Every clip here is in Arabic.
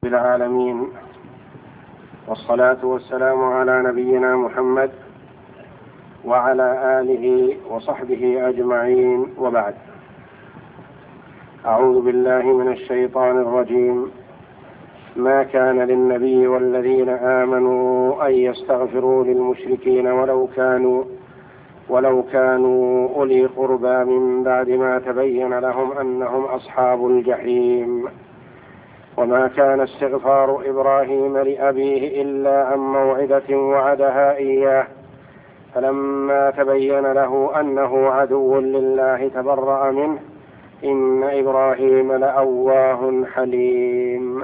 العالمين، والصلاة والسلام على نبينا محمد وعلى آله وصحبه أجمعين، وبعد. أعوذ بالله من الشيطان الرجيم. ما كان للنبي والذين آمنوا أن يستغفروا للمشركين ولو كانوا أولي قربى من بعد ما تبين لهم أنهم أصحاب الجحيم. وما كان استغفار إبراهيم لأبيه إلا عن موعدة وعدها إياه، فلما تبين له أنه عدو لله تبرأ منه، إن إبراهيم لأواه حليم.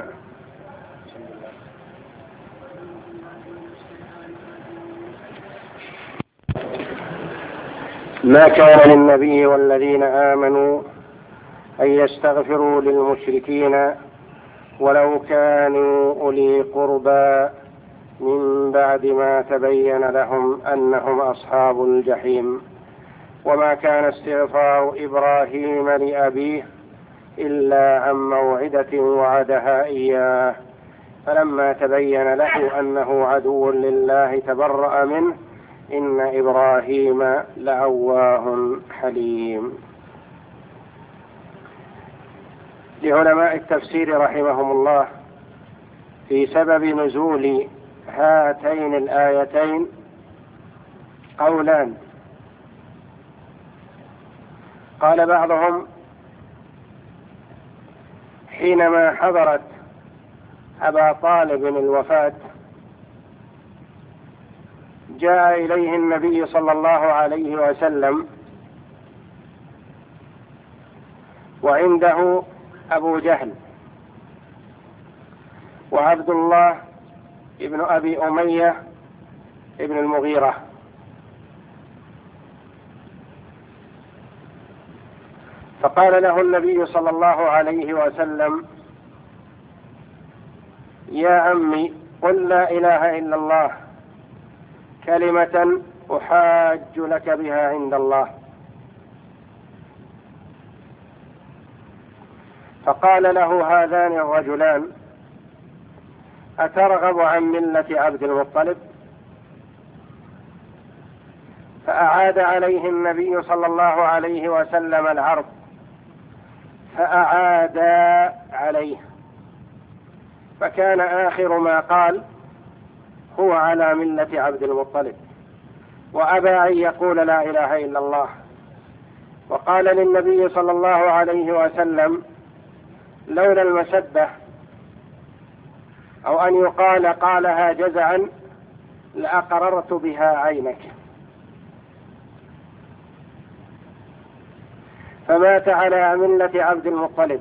ما كان للنبي والذين آمنوا أن يستغفروا للمشركين ولو كانوا أولي قربى من بعد ما تبين لهم أنهم أصحاب الجحيم. وما كان استغفار إبراهيم لأبيه إلا عن موعدة وعدها إياه، فلما تبين له أنه عدو لله تبرأ منه، إن إبراهيم لأواه حليم. لعلماء التفسير رحمهم الله في سبب نزول هاتين الآيتين قولان. قال بعضهم: حينما حضرت أبا طالب الوفاة جاء إليه النبي صلى الله عليه وسلم وعنده أبو جهل وعبد الله ابن أبي أمية ابن المغيرة، فقال له النبي صلى الله عليه وسلم: يا عمي، قل لا إله إلا الله كلمة أحاج لك بها عند الله. فقال له هذان الرجلان: أترغب عن ملة عبد المطلب؟ فأعاد عليه النبي صلى الله عليه وسلم العرض، فأعاد عليه، فكان آخر ما قال: هو على ملة عبد المطلب، وأبى أن يقول لا إله إلا الله. وقال للنبي صلى الله عليه وسلم: لولا المسبة أو أن يقال قالها جزعا لأقررت بها عينك. فمات على ملة عبد المطلب،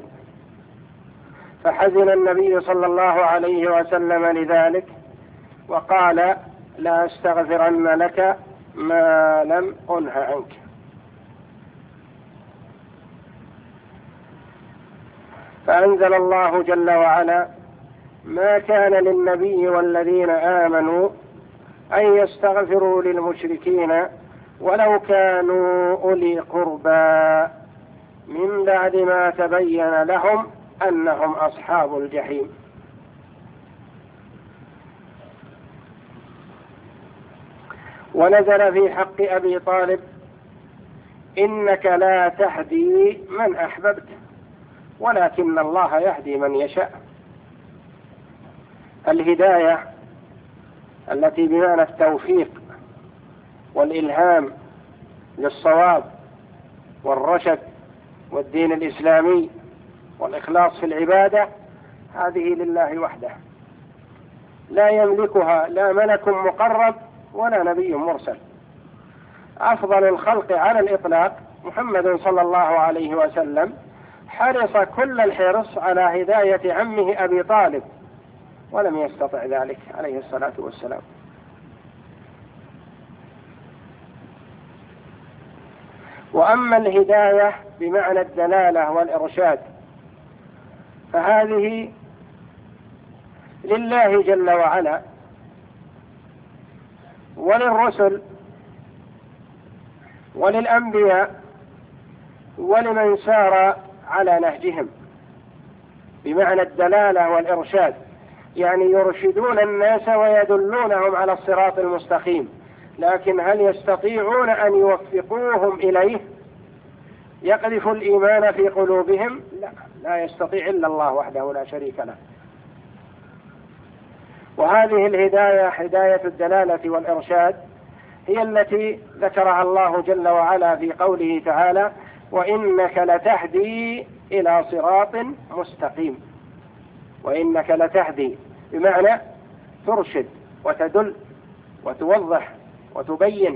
فحزن النبي صلى الله عليه وسلم لذلك، وقال: لا أستغفرن لك ما لم أنه عنك. فأنزل الله جل وعلا: ما كان للنبي والذين آمنوا أن يستغفروا للمشركين ولو كانوا أولي قربى من بعد ما تبين لهم أنهم أصحاب الجحيم. ونزل في حق أبي طالب: إنك لا تهدي من أحببت ولكن الله يهدي من يشاء. الهداية التي بمعنى التوفيق والإلهام للصواب والرشد والدين الإسلامي والإخلاص في العبادة، هذه لله وحده، لا يملكها لا ملك مقرب ولا نبي مرسل. أفضل الخلق على الإطلاق محمد صلى الله عليه وسلم حرص كل الحرص على هداية عمه أبي طالب، ولم يستطع ذلك عليه الصلاة والسلام. وأما الهداية بمعنى الدلالة والإرشاد فهذه لله جل وعلا وللرسل وللأنبياء ولمن سار على نهجهم، بمعنى الدلالة والإرشاد يعني يرشدون الناس ويدلونهم على الصراط المستقيم، لكن هل يستطيعون أن يوفقوهم إليه يقذف الإيمان في قلوبهم؟ لا يستطيع إلا الله وحده لا شريك له. وهذه الهداية، هداية الدلالة والإرشاد، هي التي ذكرها الله جل وعلا في قوله تعالى: وإنك لتهدي إلى صراط مستقيم. وإنك لتهدي بمعنى ترشد وتدل وتوضح وتبين،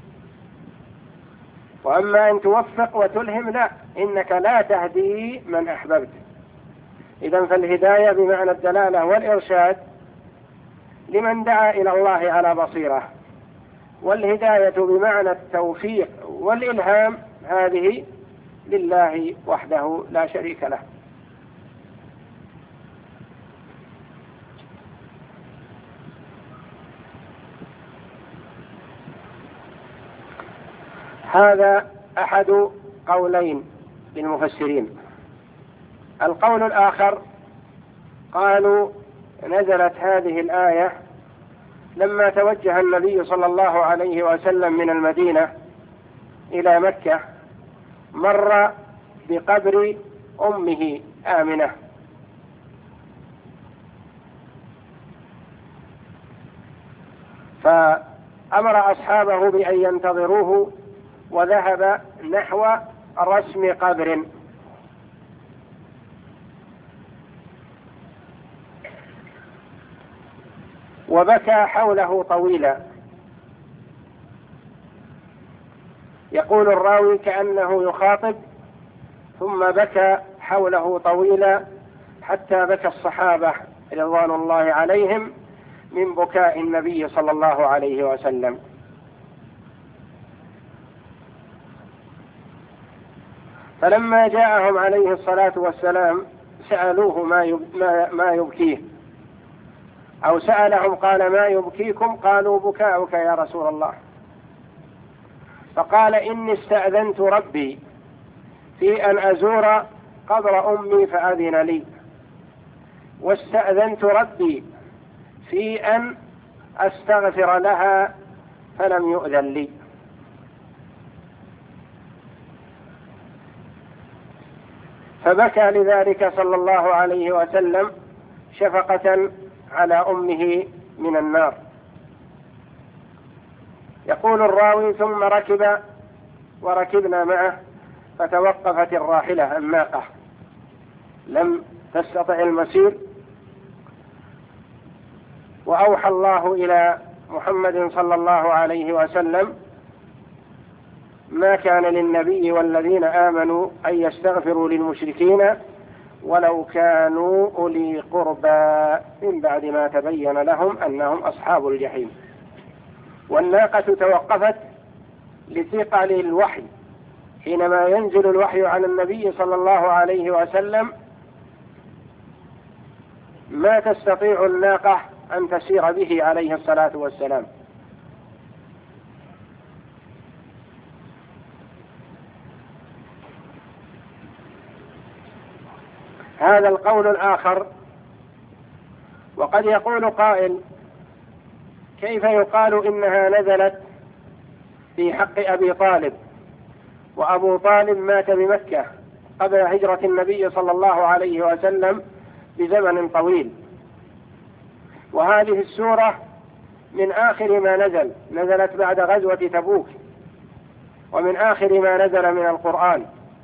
وأما أن توفق وتلهم لا، إنك لا تهدي من أحببت. إذن فالهداية بمعنى الدلالة والإرشاد لمن دعا إلى الله على بصيرة، والهداية بمعنى التوفيق والإلهام هذه لله وحده لا شريك له. هذا أحد قولين للمفسرين. القول الآخر قالوا نزلت هذه الآية لما توجه النبي صلى الله عليه وسلم من المدينة إلى مكة، مر بقبر أمه آمنة، فأمر أصحابه بأن ينتظروه، وذهب نحو رسم قبر، وبكى حوله طويلا. يقول الراوي كأنه يخاطب، ثم بكى حوله طويلا حتى بكى الصحابة رضوان الله عليهم من بكاء النبي صلى الله عليه وسلم. فلما جاءهم عليه الصلاة والسلام سألوه ما يبكيه، أو سألهم قال: ما يبكيكم؟ قالوا: بكاؤك يا رسول الله. فقال: إني استأذنت ربي في أن أزور قبر أمي فأذن لي، واستأذنت ربي في أن أستغفر لها فلم يؤذن لي. فبكى لذلك صلى الله عليه وسلم شفقة على أمه من النار. يقول الراوي: ثم ركب وركبنا معه، فتوقفت الراحلة الناقة، لم تستطع المسير، وأوحى الله إلى محمد صلى الله عليه وسلم: ما كان للنبي والذين آمنوا أن يستغفروا للمشركين ولو كانوا أولي قربى من بعد ما تبين لهم أنهم أصحاب الجحيم. والناقة توقفت لثقل الوحي، حينما ينزل الوحي على النبي صلى الله عليه وسلم ما تستطيع الناقة أن تسير به عليه الصلاة والسلام. هذا القول الآخر. وقد يقول قائل: كيف يقال إنها نزلت في حق أبي طالب، وأبو طالب مات بمكة قبل هجرة النبي صلى الله عليه وسلم بزمن طويل، وهذه السورة من آخر ما نزلت بعد غزوة تبوك، ومن آخر ما نزل من القرآن.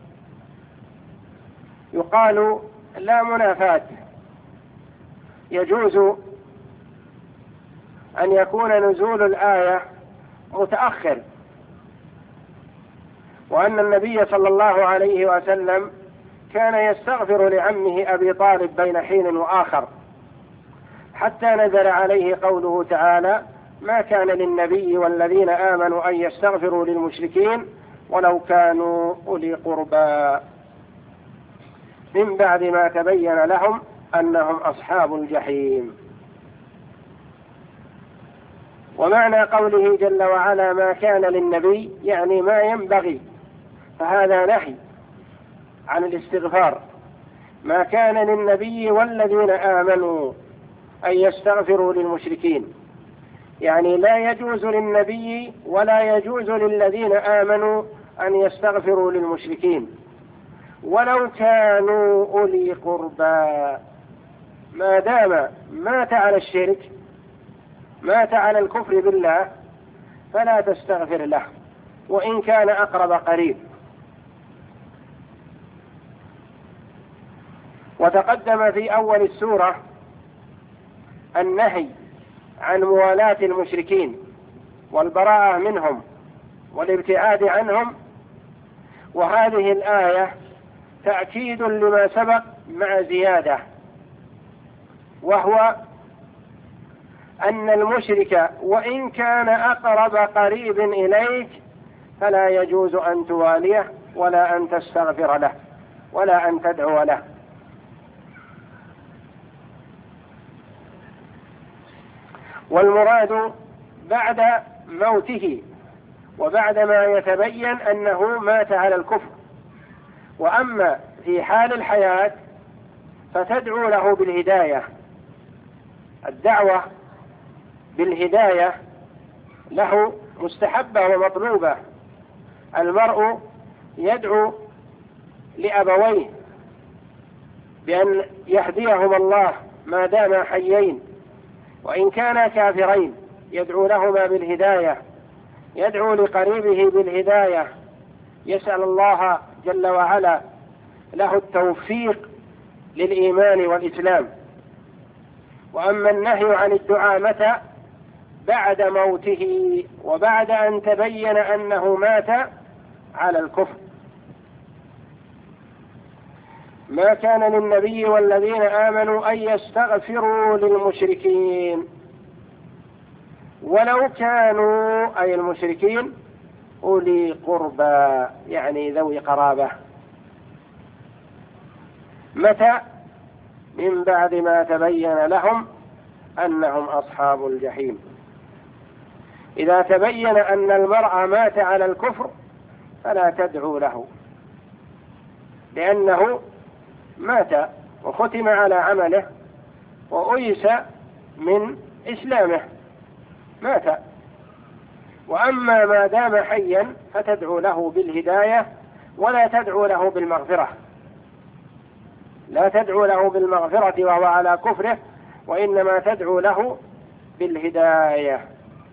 يقال لا منافاة، يجوز أن يكون نزول الآية متأخر، وأن النبي صلى الله عليه وسلم كان يستغفر لعمه أبي طالب بين حين وآخر، حتى نزل عليه قوله تعالى: ما كان للنبي والذين آمنوا أن يستغفروا للمشركين ولو كانوا أولي قربى من بعد ما تبين لهم أنهم أصحاب الجحيم. ومعنى قوله جل وعلا: ما كان للنبي، يعني ما ينبغي، فهذا نهي عن الاستغفار. ما كان للنبي والذين آمنوا أن يستغفروا للمشركين، يعني لا يجوز للنبي ولا يجوز للذين آمنوا أن يستغفروا للمشركين ولو كانوا أولي قربى، ما دام مات على الشرك، مات على الكفر بالله، فلا تستغفر له وإن كان أقرب قريب. وتقدم في أول السورة النهي عن موالاة المشركين والبراءة منهم والابتعاد عنهم، وهذه الآية تأكيد لما سبق مع زيادة، وهو أن المشرك وإن كان أقرب قريب إليك فلا يجوز أن تواليه ولا أن تستغفر له ولا أن تدعو له. والمراد بعد موته وبعد ما يتبين أنه مات على الكفر. وأما في حال الحياة فتدعو له بالهداية. الدعوة بالهداية له مستحبة ومطلوبة. المرء يدعو لأبويه بأن يهديهم الله ما داما حيين، وإن كانا كافرين يدعو لهما بالهداية، يدعو لقريبه بالهداية، يسأل الله جل وعلا له التوفيق للإيمان والإسلام. وأما النهي عن الدعاء متى؟ بعد موته وبعد أن تبين أنه مات على الكفر. ما كان للنبي والذين آمنوا أن يستغفروا للمشركين ولو كانوا، أي المشركين، أولي قربى، يعني ذوي قرابة. متى؟ من بعد ما تبين لهم أنهم أصحاب الجحيم. إذا تبين أن المرء مات على الكفر فلا تدعو له، لأنه مات وختم على عمله وأيس من إسلامه، مات. وأما ما دام حيا فتدعو له بالهداية ولا تدعو له بالمغفرة، لا تدعو له بالمغفرة وهو على كفره، وإنما تدعو له بالهداية.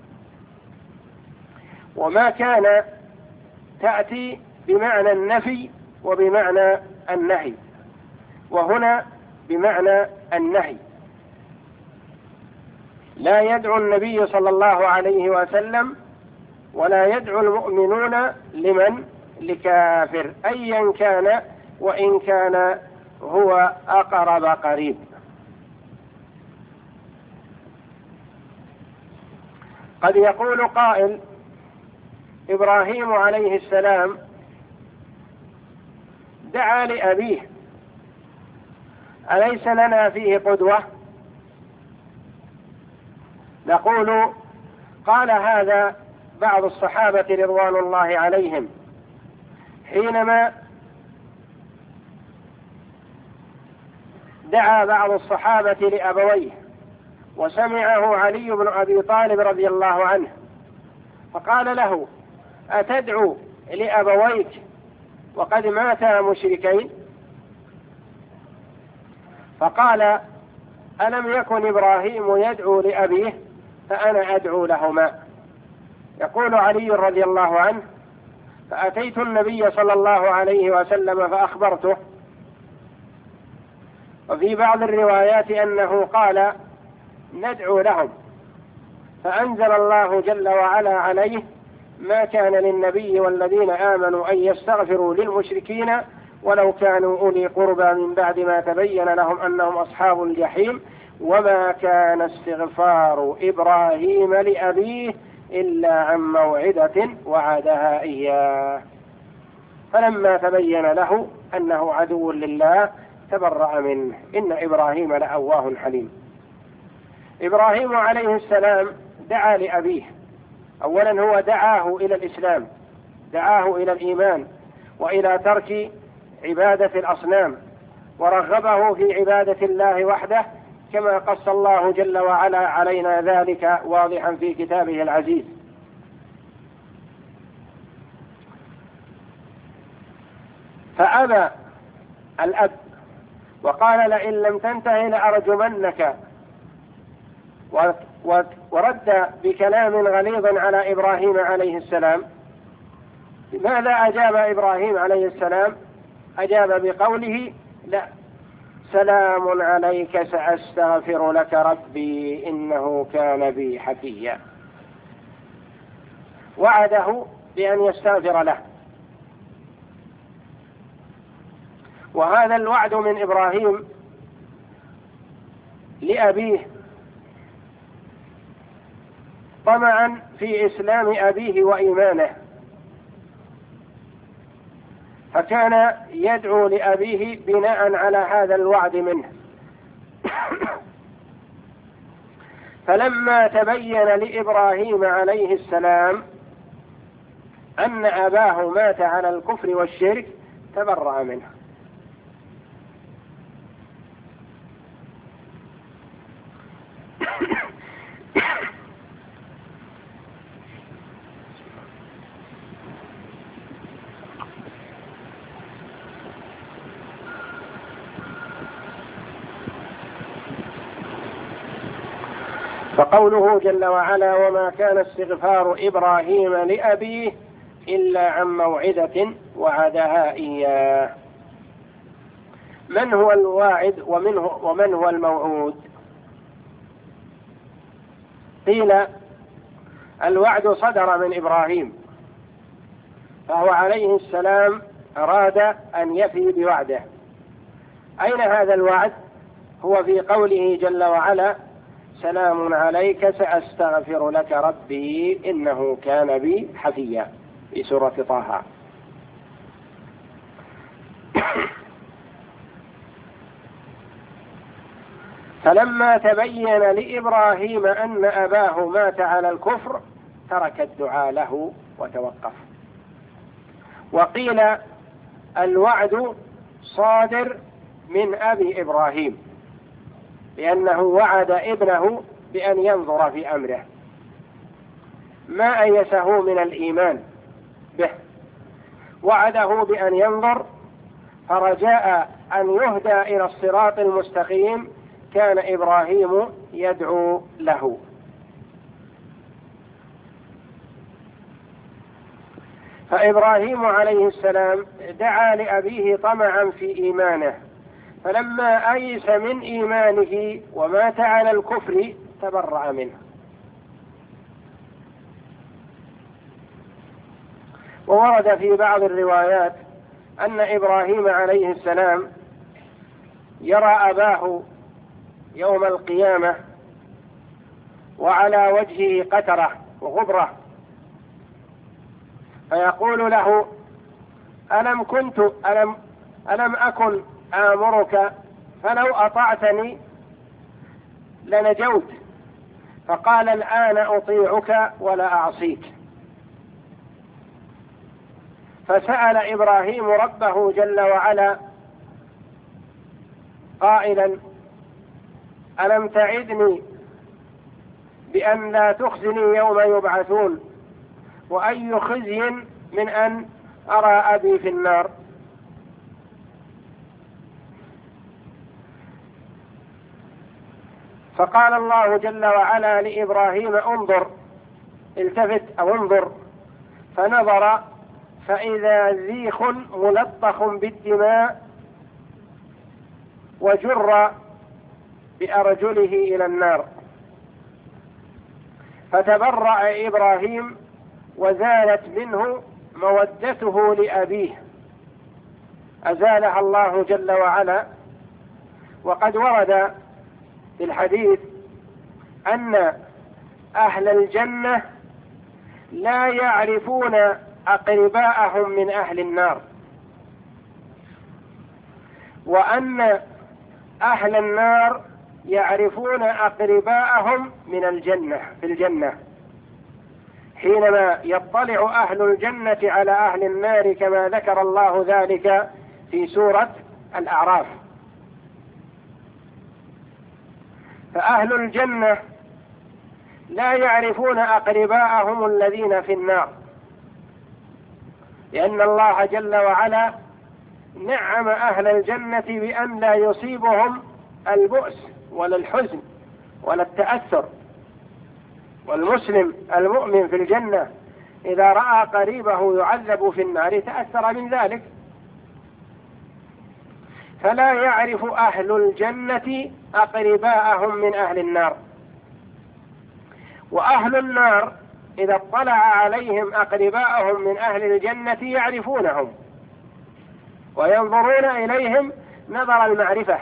وما كان تأتي بمعنى النفي وبمعنى النهي، وهنا بمعنى النهي. لا يدعو النبي صلى الله عليه وسلم ولا يدعو المؤمنون لمن؟ لكافر أيا كان، وإن كان هو أقرب قريب. قد يقول قائل: إبراهيم عليه السلام دعا لأبيه، أليس لنا فيه قدوة؟ نقول: قال هذا بعض الصحابة رضوان الله عليهم حينما دعا بعض الصحابة لأبويه وسمعه علي بن أبي طالب رضي الله عنه، فقال له: أتدعو لأبويك وقد ماتا مشركين؟ فقال: ألم يكن إبراهيم يدعو لأبيه فأنا أدعو لهما. يقول علي رضي الله عنه: فأتيت النبي صلى الله عليه وسلم فأخبرته. وفي بعض الروايات أنه قال: ندعو لهم، فأنزل الله جل وعلا عليه: ما كان للنبي والذين آمنوا أن يستغفروا للمشركين ولو كانوا أولي قربى من بعد ما تبين لهم أنهم أصحاب الجحيم وما كان استغفار إبراهيم لأبيه إلا عن موعدة وعدها إياه، فلما تبين له أنه عدو لله تبرأ منه، إن إبراهيم لأواه حليم. إبراهيم عليه السلام دعا لأبيه، أولا هو دعاه إلى الإسلام، دعاه إلى الإيمان وإلى ترك عبادة الأصنام، ورغبه في عبادة الله وحده، كما قص الله جل وعلا علينا ذلك واضحا في كتابه العزيز. فأبى الأب وقال لئن لم تنته لأرجمنك، ورد بكلام غليظ على إبراهيم عليه السلام. ماذا أجاب إبراهيم عليه السلام؟ أجاب بقوله: لا، سلام عليك سأستغفر لك ربي إنه كان بي حفيا. وعده بأن يستغفر له. وهذا الوعد من إبراهيم لأبيه طمعا في إسلام أبيه وإيمانه، فكان يدعو لأبيه بناء على هذا الوعد منه. فلما تبين لإبراهيم عليه السلام أن أباه مات على الكفر والشرك تبرأ منه. فقوله جل وعلا: وما كان استغفار إبراهيم لأبيه إلا عن موعدة وعدها إياه. من هو الواعد ومن هو الموعود؟ قيل الوعد صدر من إبراهيم، فهو عليه السلام أراد أن يفي بوعده. أين هذا الوعد؟ هو في قوله جل وعلا: سلام عليك سأستغفر لك ربي إنه كان بي حفيا، في سورة طه. فلما تبين لإبراهيم أن أباه مات على الكفر ترك الدعاء له وتوقف. وقيل الوعد صادر من أبي إبراهيم، لأنه وعد ابنه بأن ينظر في أمره، ما أيسه من الإيمان به، وعده بأن ينظر، فرجاء أن يهدى إلى الصراط المستقيم كان إبراهيم يدعو له. فإبراهيم عليه السلام دعا لأبيه طمعا في إيمانه، فلما أيس من إيمانه ومات على الكفر تبرأ منه. وورد في بعض الروايات أن إبراهيم عليه السلام يرى أباه يوم القيامة وعلى وجهه قترة وغبرة، فيقول له: ألم أكن آمرك فلو أطعتني لنجوت؟ فقال: الآن أطيعك ولا أعصيك. فسأل إبراهيم ربه جل وعلا قائلا: ألم تعدني بأن لا تخزني يوم يبعثون، وأي خزي من أن أرى أبي في النار. فقال الله جل وعلا لإبراهيم: انظر، التفت أو انظر. فنظر فإذا ذيخ ملطخ بالدماء وجر بأرجله إلى النار. فتبرأ إبراهيم وزالت منه مودته لأبيه، أزالها الله جل وعلا. وقد ورد في الحديث أن أهل الجنة لا يعرفون أقرباءهم من أهل النار، وأن أهل النار يعرفون أقرباءهم من الجنة في الجنة، حينما يطلع أهل الجنة على أهل النار كما ذكر الله ذلك في سورة الأعراف. فأهل الجنة لا يعرفون أقرباءهم الذين في النار، لأن الله جل وعلا نعم أهل الجنة بأن لا يصيبهم البؤس ولا الحزن ولا التأثر. والمسلم المؤمن في الجنة إذا رأى قريبه يعذب في النار تأثر من ذلك. فلا يعرف أهل الجنة أقرباءهم من أهل النار، وأهل النار إذا اطلع عليهم أقرباءهم من أهل الجنة يعرفونهم وينظرون إليهم نظر المعرفة،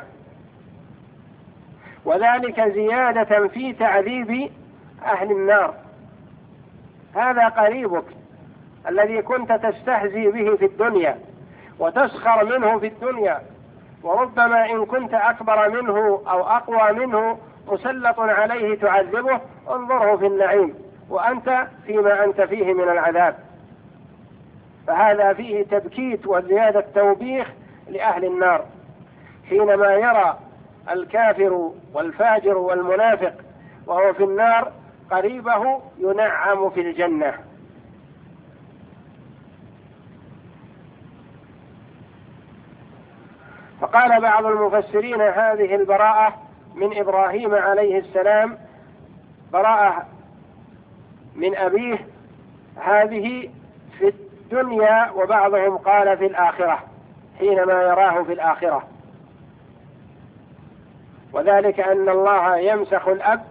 وذلك زيادة في تعذيب أهل النار. هذا قريبك الذي كنت تستهزي به في الدنيا وتسخر منه في الدنيا، وربما إن كنت أكبر منه أو أقوى منه مسلط عليه تعذبه، انظره في النعيم وأنت فيما أنت فيه من العذاب. فهذا فيه تبكيت وزيادة توبيخ لأهل النار، حينما يرى الكافر والفاجر والمنافق وهو في النار قريبه ينعم في الجنة. فقال بعض المفسرين هذه البراءة من إبراهيم عليه السلام براءة من أبيه، هذه في الدنيا، وبعضهم قال في الآخرة حينما يراه في الآخرة، وذلك أن الله يمسخ الأب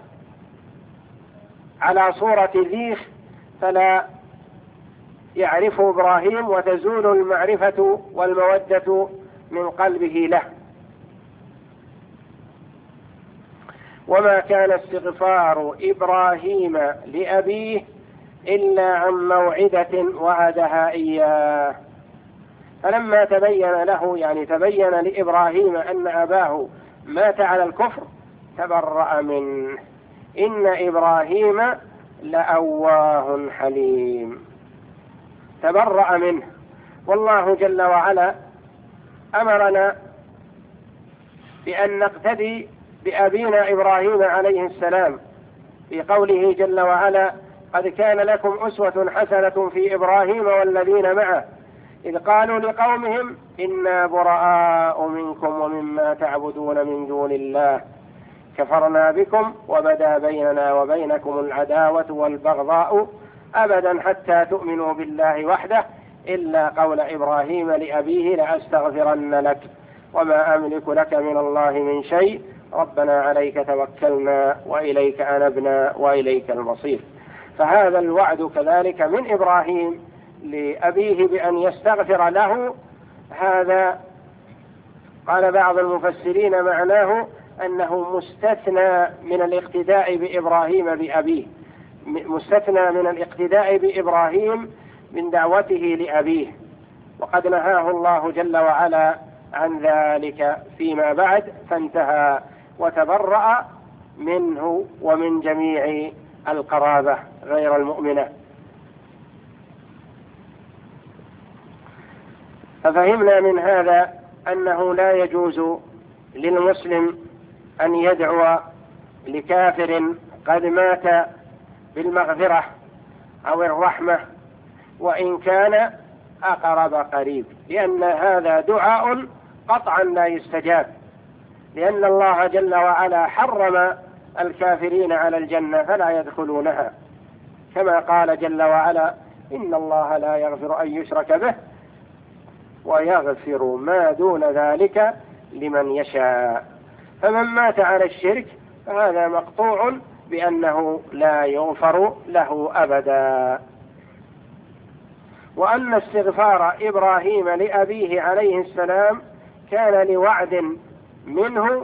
على صورة ذيخ فلا يعرفه إبراهيم، وتزول المعرفة والمودة من قلبه له. وما كان استغفار إبراهيم لأبيه إلا عن موعدة وعدها إياه. فلما تبين له، يعني تبين لإبراهيم أن أباه مات على الكفر، تبرأ منه. إن إبراهيم لأواه حليم، تبرأ منه. والله جل وعلا أمرنا بأن نقتدي بأبينا إبراهيم عليه السلام في قوله جل وعلا: قد كان لكم أسوة حسنة في إبراهيم والذين معه إذ قالوا لقومهم إنا براء منكم ومما تعبدون من دون الله كفرنا بكم وبدا بيننا وبينكم العداوة والبغضاء أبدا حتى تؤمنوا بالله وحده إلا قول إبراهيم لأبيه لأستغفرن لك وما أملك لك من الله من شيء ربنا عليك توكلنا وإليك أنبنا وإليك المصير. فهذا الوعد كذلك من إبراهيم لأبيه بأن يستغفر له. هذا قال بعض المفسرين معناه أنه مستثنى من الاقتداء بإبراهيم بأبيه، مستثنى من الاقتداء بإبراهيم من دعوته لأبيه، وقد نهاه الله جل وعلا عن ذلك فيما بعد فانتهى وتبرأ منه ومن جميع القرابة غير المؤمنة. ففهمنا من هذا أنه لا يجوز للمسلم أن يدعو لكافر قد مات بالمغفرة أو الرحمة وإن كان أقرب قريب، لأن هذا دعاء قطعا لا يستجاب، لأن الله جل وعلا حرم الكافرين على الجنة فلا يدخلونها، كما قال جل وعلا: إن الله لا يغفر أن يشرك به ويغفر ما دون ذلك لمن يشاء. فمن مات على الشرك فهذا مقطوع بأنه لا يغفر له أبدا. وأن استغفار إبراهيم لأبيه عليه السلام كان لوعد منه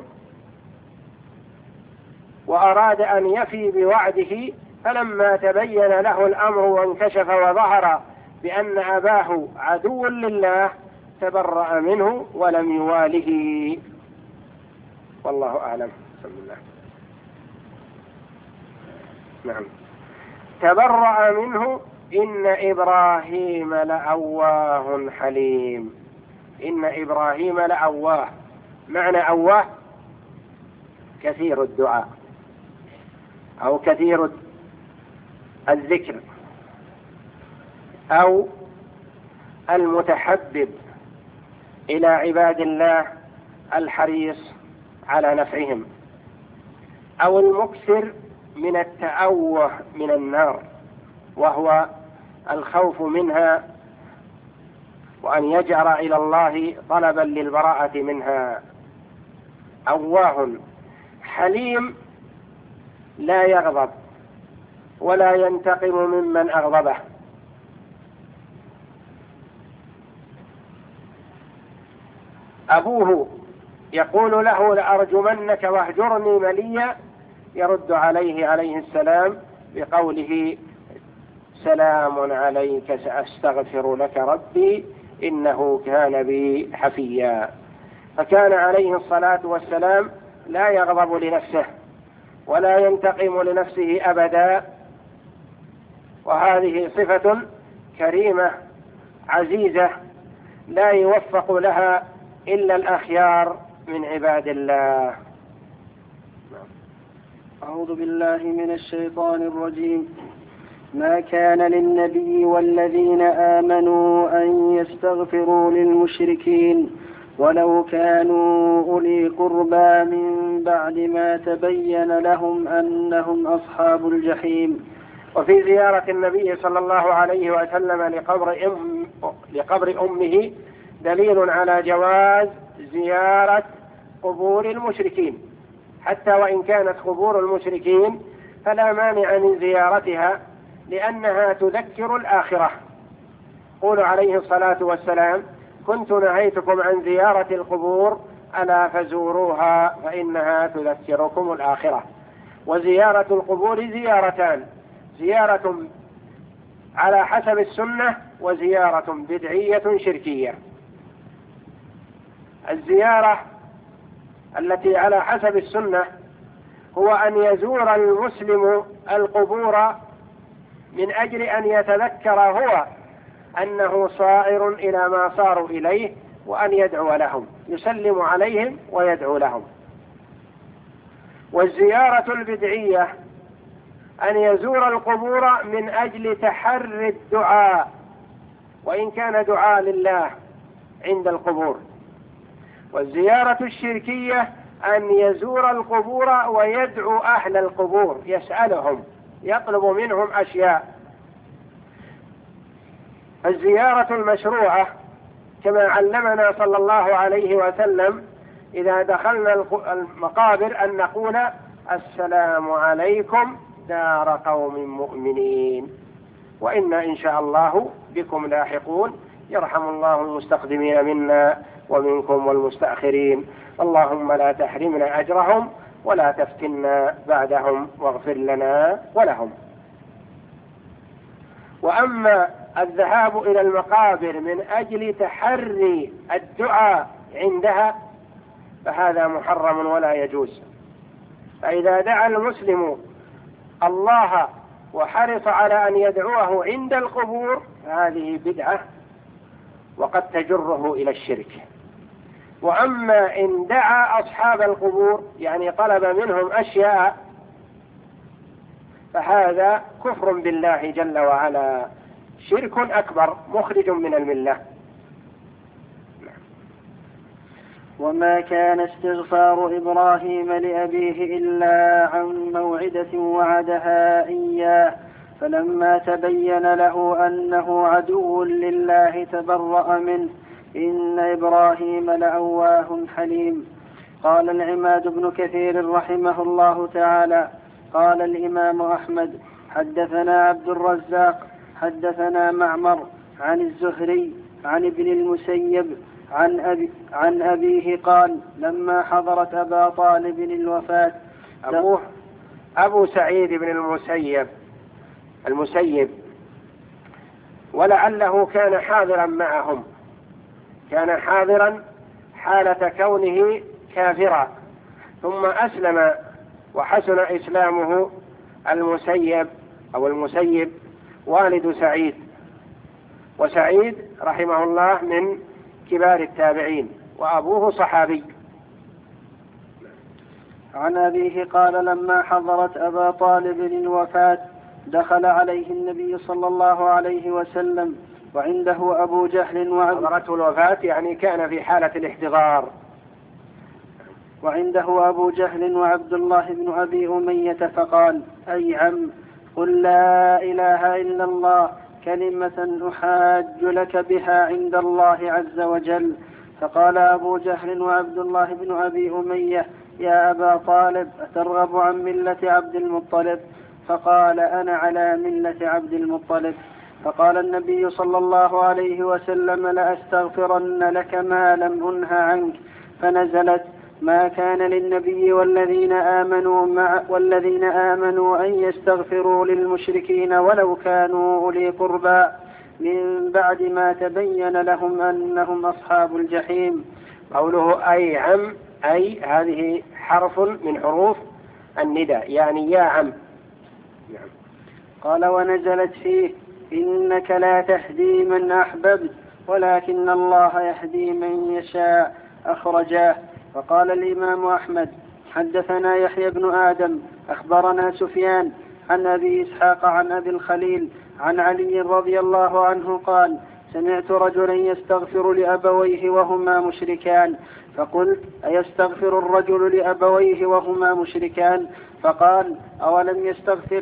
وأراد أن يفي بوعده، فلما تبين له الأمر وانكشف وظهر بأن أباه عدو لله تبرأ منه ولم يواله. والله أعلم. بسم الله. نعم. تبرأ منه إن إبراهيم لأواه حليم. إن إبراهيم لأواه، معنى أواه كثير الدعاء، أو كثير الذكر أو المتحبب إلى عباد الله الحريص على نفعهم، أو المكثر من التأوه من النار وهو الخوف منها وأن يجأر إلى الله طلبا للبراءة منها. أواه حليم لا يغضب ولا ينتقم ممن أغضبه. أبوه يقول له لأرجمنك واهجرني مليا، يرد عليه السلام بقوله سلام عليك سأستغفر لك ربي إنه كان بي حفيا. فكان عليه الصلاة والسلام لا يغضب لنفسه ولا ينتقم لنفسه أبدا، وهذه صفة كريمة عزيزة لا يوفق لها إلا الأخيار من عباد الله. أعوذ بالله من الشيطان الرجيم. ما كان للنبي والذين آمنوا أن يستغفروا للمشركين ولو كانوا أولي قربى من بعد ما تبين لهم أنهم أصحاب الجحيم. وفي زيارة النبي صلى الله عليه وسلم لقبر أمه دليل على جواز زيارة قبور المشركين، حتى وإن كانت قبور المشركين فلا مانع من زيارتها لأنها تذكر الآخرة. قول عليه الصلاة والسلام كنت نهيتكم عن زيارة القبور ألا فزوروها فإنها تذكركم الآخرة. وزيارة القبور زيارتان: زيارة على حسب السنة وزيارة بدعية شركية. الزيارة التي على حسب السنة هو أن يزور المسلم القبور من أجل أن يتذكر هو أنه صائر إلى ما صاروا إليه وأن يدعو لهم، يسلم عليهم ويدعو لهم. والزيارة البدعية أن يزور القبور من أجل تحري الدعاء، وإن كان دعاء لله عند القبور. والزيارة الشركية أن يزور القبور ويدعو أهل القبور، يسألهم، يطلب منهم أشياء. الزيارة المشروعة كما علمنا صلى الله عليه وسلم إذا دخلنا المقابر أن نقول السلام عليكم دار قوم مؤمنين وإنا إن شاء الله بكم لاحقون، يرحم الله المستقدمين منا ومنكم والمستأخرين، اللهم لا تحرمنا أجرهم ولا تفتنا بعدهم واغفر لنا ولهم. وأما الذهاب إلى المقابر من أجل تحري الدعاء عندها فهذا محرم ولا يجوز. فإذا دعا المسلم الله وحرص على أن يدعوه عند القبور فهذه بدعة وقد تجره إلى الشرك. وأما إن دعا أصحاب القبور يعني طلب منهم أشياء فهذا كفر بالله جل وعلا، شرك أكبر مخرج من الملة. وما كان استغفار إبراهيم لأبيه إلا عن موعدة وعدها إياه فلما تبين له أنه عدو لله تبرأ منه إن إبراهيم لأواه حليم. قال العماد بن كثير رحمه الله تعالى قال الإمام أحمد حدثنا عبد الرزاق حدثنا معمر عن الزهري عن ابن المسيب عن أبيه قال لما حضرت أبا طالب الوفاة أبو سعيد بن المسيب ولعله كان حاضرا معهم، كان حاضرا حالة كونه كافرا ثم أسلم وحسن إسلامه المسيب والد سعيد، وسعيد رحمه الله من كبار التابعين وأبوه صحابي. عن أبيه قال لما حضرت أبا طالب الوفاة دخل عليه النبي صلى الله عليه وسلم وعنده أبو جهل حضرته الوفاة يعني كان في حالة الاحتضار، وعنده أبو جهل وعبد الله بن أبي أمية فقال أي عم قل لا إله إلا الله كلمة أحاج لك بها عند الله عز وجل. فقال أبو جهل وعبد الله بن أبي أمية يا أبا طالب أترغب عن ملة عبد المطلب؟ فقال أنا على ملة عبد المطلب. فقال النبي صلى الله عليه وسلم لأستغفرن لك ما لم أنه عنك. فنزلت ما كان للنبي والذين آمنوا أن يستغفروا للمشركين ولو كانوا أولي قربى من بعد ما تبين لهم أنهم أصحاب الجحيم. قوله أي عم أي هذه حرف من حروف النداء يعني يا عم. قال ونزلت فيه إنك لا تهدي من أحببت ولكن الله يهدي من يشاء أخرجاه. فقال الإمام أحمد حدثنا يحيى بن آدم أخبرنا سفيان عن أبي إسحاق عن أبي الخليل عن علي رضي الله عنه قال سمعت رجلا يستغفر لأبويه وهما مشركان فقلت أيستغفر الرجل لأبويه وهما مشركان؟ فقال أولم يستغفر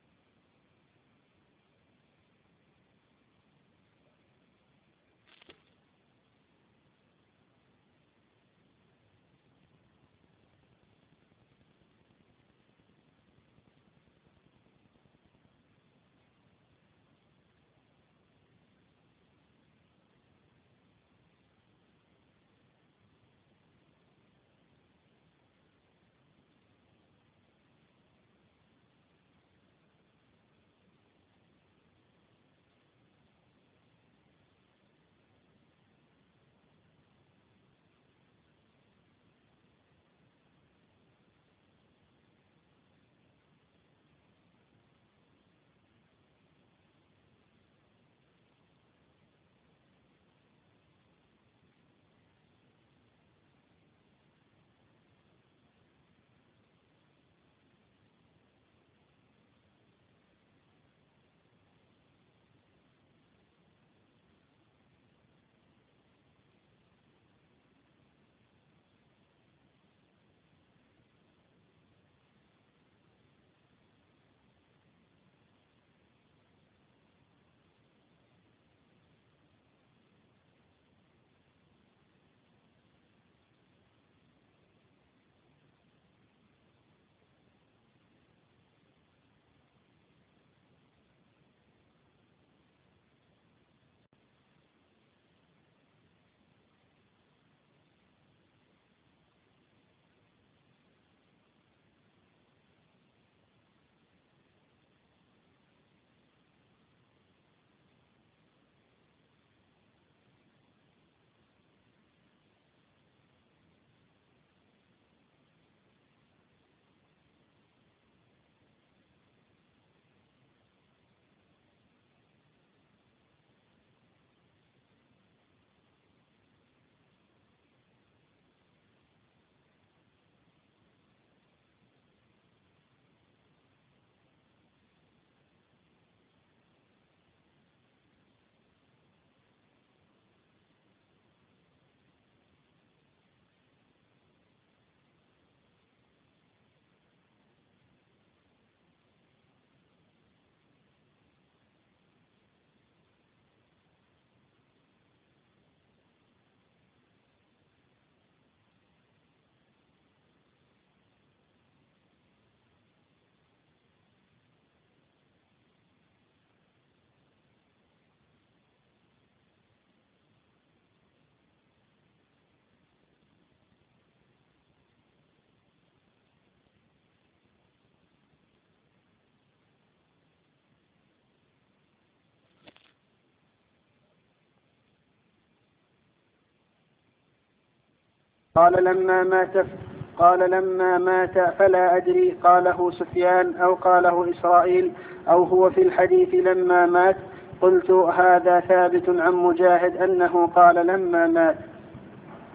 قال لما مات فلا أدري قاله سفيان أو قاله إسرائيل أو هو في الحديث لما مات. قلت هذا ثابت عن مجاهد أنه قال لما مات.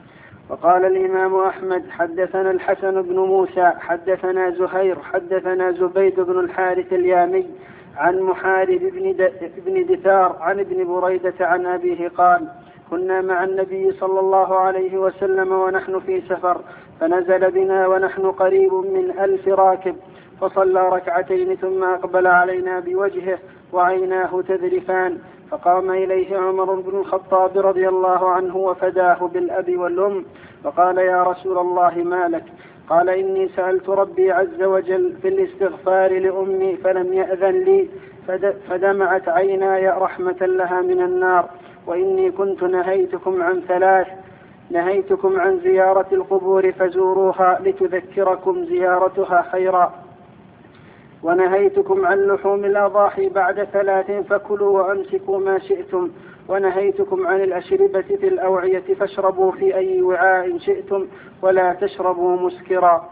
وقال الإمام أحمد حدثنا الحسن بن موسى حدثنا زهير حدثنا زبيد بن الحارث اليامي عن محارب بن دثار عن ابن بريدة عن أبيه قال كنا مع النبي صلى الله عليه وسلم ونحن في سفر فنزل بنا ونحن قريب من 1000 راكب فصلى ركعتين ثم أقبل علينا بوجهه وعيناه تذرفان فقام إليه عمر بن الخطاب رضي الله عنه وفداه بالأب والأم فقال يا رسول الله ما لك؟ قال إني سألت ربي عز وجل في الاستغفار لأمي فلم يأذن لي فدمعت عيناي رحمة لها من النار وإني كنت نهيتكم عن 3 نهيتكم عن زيارة القبور فزوروها لتذكركم زيارتها خيرا ونهيتكم عن لحوم الأضاحي بعد 3 فكلوا وأمسكوا ما شئتم ونهيتكم عن الأشربة في الأوعية فاشربوا في أي وعاء شئتم ولا تشربوا مسكرا.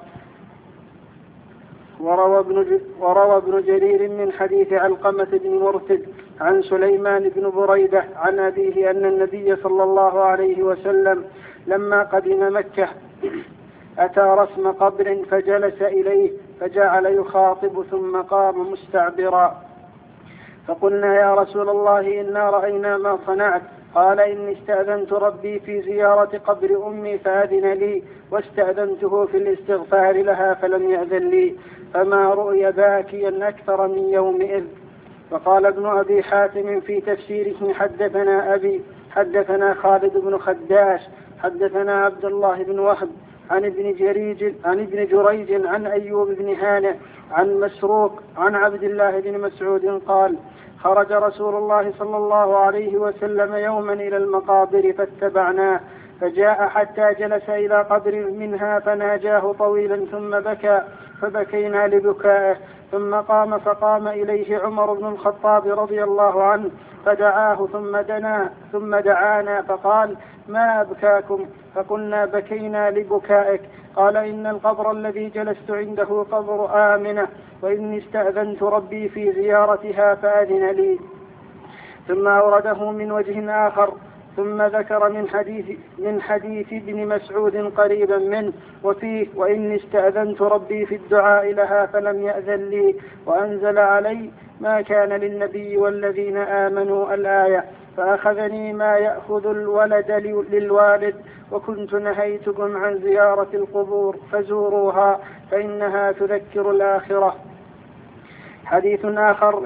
وروى ابن جرير من حديث علقمة بن مرثد عن سليمان بن بريدة عن أبيه أن النبي صلى الله عليه وسلم لما قدم مكة أتى رسم قبر فجلس إليه فجعل يخاطب ثم قام مستعبرا فقلنا يا رسول الله إنا رأينا ما صنعت قال إني استأذنت ربي في زيارة قبر أمي فأذن لي واستأذنته في الاستغفار لها فلم يأذن لي فما رؤي باكيا أكثر من يومئذ. وقال ابن أبي حاتم في تفسيره حدثنا أبي حدثنا خالد بن خداش حدثنا عبد الله بن وهب عن ابن جريج عن أيوب بن هانئ عن مسروق عن عبد الله بن مسعود قال خرج رسول الله صلى الله عليه وسلم يوما إلى المقابر فاتبعناه فجاء حتى جلس إلى قبر منها فناجاه طويلا ثم بكى فبكينا لبكائه ثم قام فقام إليه عمر بن الخطاب رضي الله عنه فدعاه ثم دعانا فقال ما أبكاكم؟ فقلنا بكينا لبكائك. قال إن القبر الذي جلست عنده قبر آمنة وإني استأذنت ربي في زيارتها فأذن لي. ثم أورده من وجه آخر ثم ذكر من حديث ابن مسعود قريبا منه وفيه وإني استأذنت ربي في الدعاء لها فلم يأذن لي وأنزل علي ما كان للنبي والذين آمنوا الآية فأخذني ما يأخذ الولد للوالد وكنت نهيتكم عن زيارة القبور فزوروها فإنها تذكر الآخرة. حديث آخر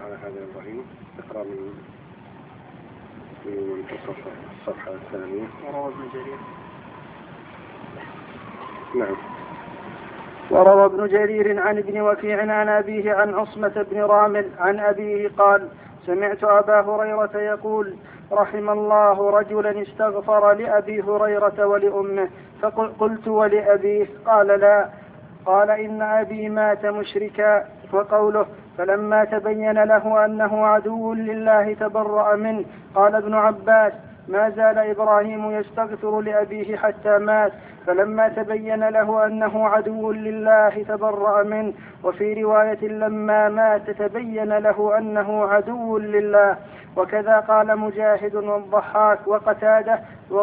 من الصفحة الثانية. وروى ابن جرير عن ابن وكيع عن أبيه عن عصمة بن رامل عن أبيه قال سمعت أبا هريرة يقول رحم الله رجلا استغفر لأبي هريرة ولأمه فقلت ولأبيه قال لا قال إن أبي مات مشركا. وقوله فلما تبين له أنه عدو لله تبرأ منه. قال ابن عباس ما زال إبراهيم يستغفر لأبيه حتى مات فلما تبين له أنه عدو لله تبرأ منه. وفي رواية لما مات تبين له أنه عدو لله. وكذا قال مجاهد والضحاك وقتادة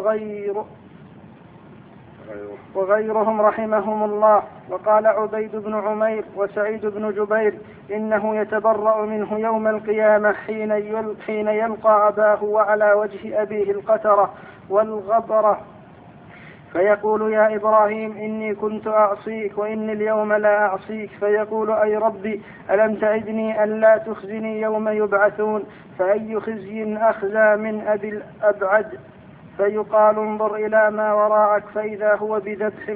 وغيرهم رحمهم الله. وقال عبيد بن عمير وسعيد بن جبير إنه يتبرأ منه يوم القيامة حين يلقى أباه وعلى وجه أبيه القترة والغبرة فيقول يا إبراهيم إني كنت أعصيك وإني اليوم لا أعصيك فيقول أي ربي ألم تعدني أن لا تخزني يوم يبعثون فأي خزي أخزى من أبي الأبعد فيقال انظر إلى ما وراءك فإذا هو بذبح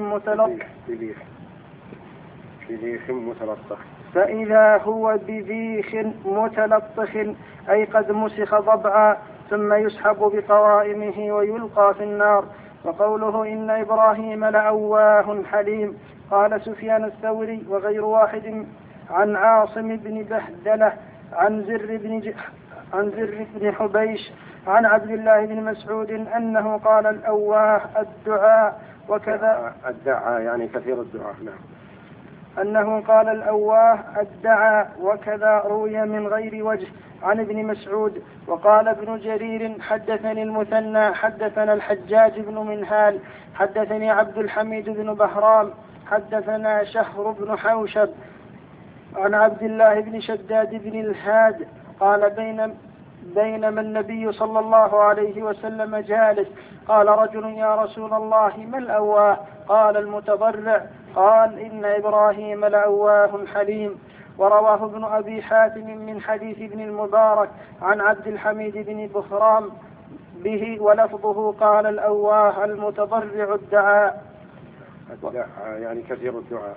متلطخ أي قد مسخ ضبعا ثم يسحب بقوائمه ويلقى في النار. وقوله إن إبراهيم لأواه حليم. قال سفيان الثوري وغير واحد عن عاصم بن بهدلة عن زر بن حبيش عن عبد الله بن مسعود أنه قال الأواه الدعاء وكذا الدعاء يعني كثير الدعاء. نعم. أنه قال الأواه ادعى، وكذا روي من غير وجه عن ابن مسعود. وقال ابن جرير حدثني المثنى حدثنا الحجاج بن منهال حدثني عبد الحميد بن بهرام حدثنا شهر بن حوشب عن عبد الله بن شداد بن الهاد قال بينما النبي صلى الله عليه وسلم جالس قال رجل يا رسول الله ما الأواه؟ قال المتضرع. قال إن إبراهيم لأواه حليم. ورواه ابن أبي حاتم من حديث ابن المبارك عن عبد الحميد بن بهرام به ولفظه قال الأواه المتضرع الدعاء، يعني كثير الدعاء.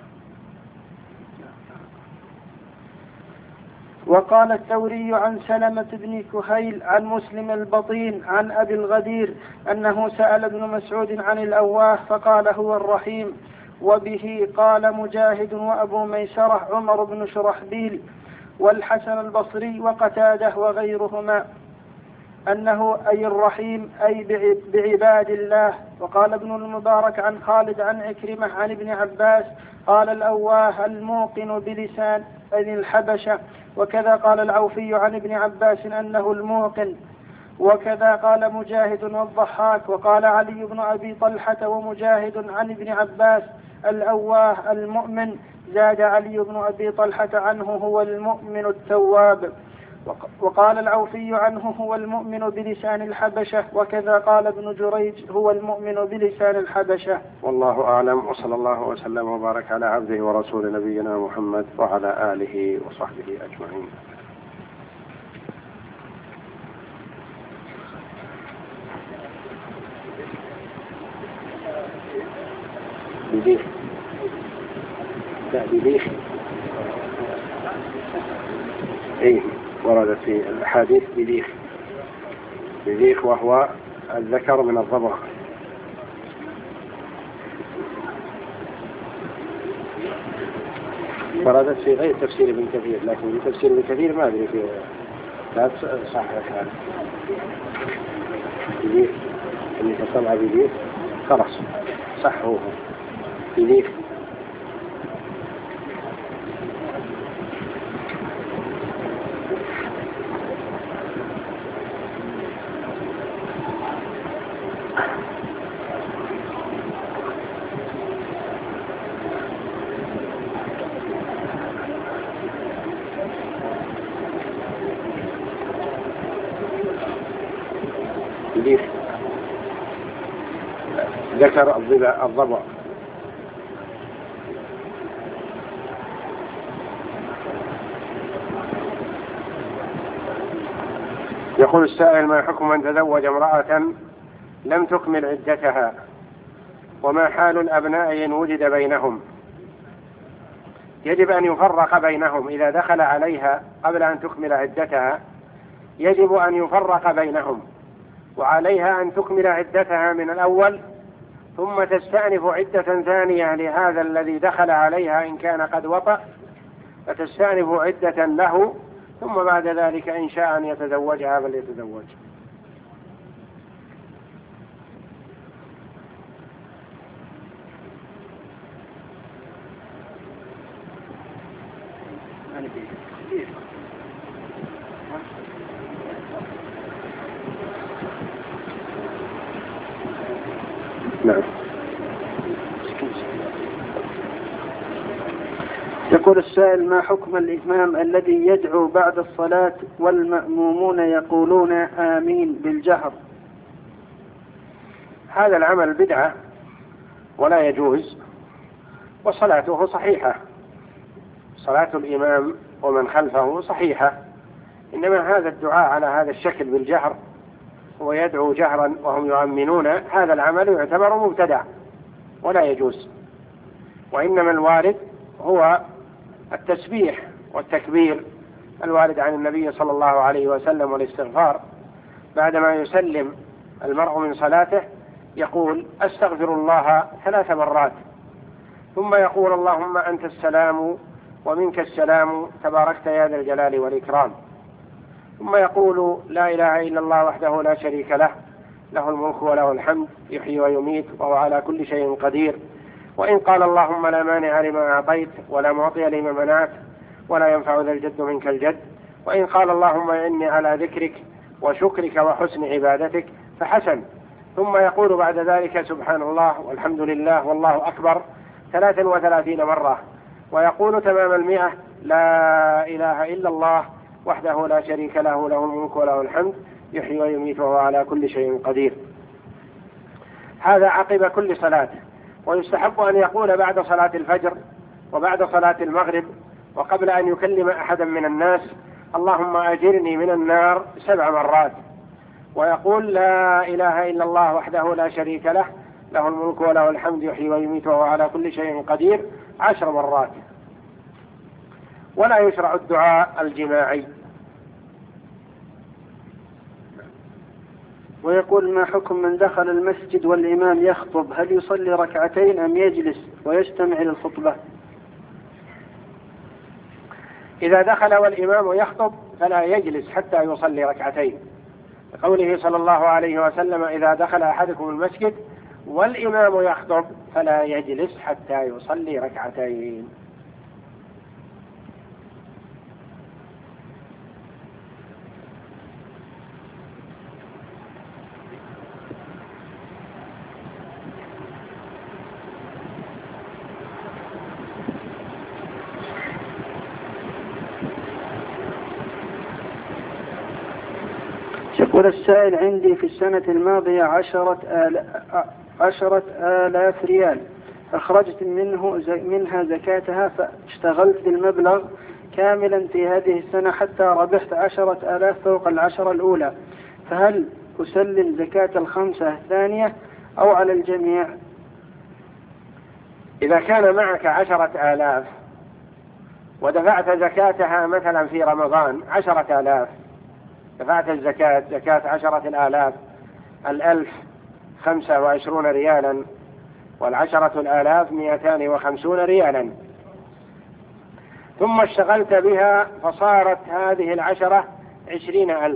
وقال الثوري عن سلمة بن كهيل عن مسلم البطين عن أبي الغدير أنه سأل ابن مسعود عن الأواه فقال هو الرحيم. وبه قال مجاهد وأبو ميسرة عمر بن شرحبيل والحسن البصري وقتاده وغيرهما أنه أي الرحيم أي بعباد الله. وقال ابن المبارك عن خالد عن عكرمة عن ابن عباس قال الأواه الموقن بلسان الحبشة. وكذا قال العوفي عن ابن عباس أنه الموقن. وكذا قال مجاهد والضحاك. وقال علي بن أبي طلحة ومجاهد عن ابن عباس الأواه المؤمن. زاد علي بن أبي طلحة عنه هو المؤمن التواب. وقال العوفي عنه هو المؤمن بلسان الحبشة. وكذا قال ابن جريج هو المؤمن بلسان الحبشة. والله أعلم، وصلى الله وسلم وبارك على عبده ورسول نبينا محمد وعلى آله وصحبه أجمعين. بديخ لا بديخ ايه ورد في الحديث بديخ وهو الذكر من الضبع. وردت في غير تفسير ابن كثير، لكن في تفسير ابن كثير ما أدري فيه، لا صح هذا بديخ اللي تصنع بديخ خلاص صح هو بديخ. ذكر الضبع. يقول السائل ما حكم من تزوج امرأة لم تكمل عدتها وما حال الأبناء إن وجد بينهم؟ يجب أن يفرق بينهم إذا دخل عليها قبل أن تكمل عدتها، يجب أن يفرق بينهم، وعليها أن تكمل عدتها من الأول ثم تستأنف عدة ثانية لهذا الذي دخل عليها إن كان قد وطأ، فتستأنف عدة له، ثم بعد ذلك إن شاء أن يتزوجها فليتزوج. نعم. يقول السائل ما حكم الإمام الذي يدعو بعد الصلاة والمأمومون يقولون آمين بالجهر؟ هذا العمل بدعة ولا يجوز، وصلاته صحيحة، صلاة الإمام ومن خلفه صحيحة، إنما هذا الدعاء على هذا الشكل بالجهر ويدعو جهرا وهم يؤمنون، هذا العمل يعتبر مبتدع ولا يجوز. وإنما الوارد هو التسبيح والتكبير الوارد عن النبي صلى الله عليه وسلم، والاستغفار بعدما يسلم المرء من صلاته يقول أستغفر الله 3 مرات، ثم يقول اللهم أنت السلام ومنك السلام تباركت يا ذا الجلال والإكرام، ثم يقول لا إله إلا الله وحده لا شريك له، له الملك وله الحمد يحيي ويميت وهو على كل شيء قدير، وإن قال اللهم لا مانع لما أعطيت ولا معطي لما منعت ولا ينفع ذا الجد منك الجد، وإن قال اللهم إني على ذكرك وشكرك وحسن عبادتك فحسن. ثم يقول بعد ذلك سبحان الله والحمد لله والله أكبر 33 مرة، ويقول تمام 100 لا إله إلا الله وحده لا شريك له له الملك وله الحمد يحيي ويميت وهو على كل شيء قدير. هذا عقب كل صلاة. ويستحب أن يقول بعد صلاة الفجر وبعد صلاة المغرب وقبل أن يكلم أحدا من الناس اللهم أجرني من النار 7 مرات، ويقول لا إله إلا الله وحده لا شريك له له الملك وله الحمد يحيي ويميت وهو على كل شيء قدير 10 مرات. ولا يشرع الدعاء الجماعي. ويقول ما حكم من دخل المسجد والإمام يخطب، هل يصلي ركعتين أم يجلس ويستمع للخطبة؟ إذا دخل والإمام يخطب فلا يجلس حتى يصلي ركعتين، قوله صلى الله عليه وسلم إذا دخل أحدكم المسجد والإمام يخطب فلا يجلس حتى يصلي ركعتين. يقول السائل عندي في السنة الماضية 10,000 ريال أخرجت منها زكاتها، فاشتغلت بالمبلغ كاملا في هذه السنة حتى ربحت 10,000 فوق 10 الأولى، فهل أسلم زكاة 5 الثانية أو على الجميع؟ إذا كان معك 10,000 ودفعت زكاتها مثلا في رمضان 10,000، دفعت الزكاة زكاة 10,000، 1,000 25 ريالا، 10,000 250 ريالا، ثم اشتغلت بها فصارت هذه 20,000،